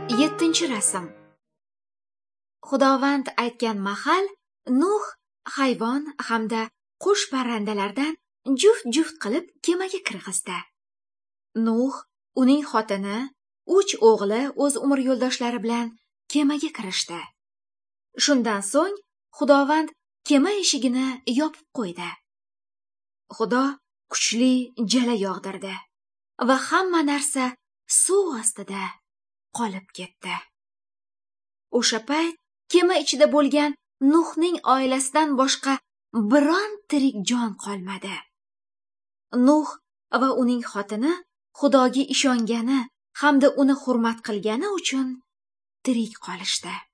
7 rasm. Xudovand aytgan mahal Nuh hayvon hamda qush parrandalardan juft-juft qilib kemaga kirg'izdi. Nuh, uning xotini, 3 o'g'li o'z umr yo'ldoshlari bilan kemaga kirishdi. Shundan so'ng Xudovand kema eshigini yopib qo'ydi. Xudo kuchli jala yog'dirdi va hamma narsa suv ostida qolib ketdi. O'sha payt kema ichida bo'lgan Nuhning oilasidan boshqa biron tirik jon qolmadi. Nuh va uning xotini Xudoga ishongani hamda uni hurmat qilgani uchun tirik qolishdi.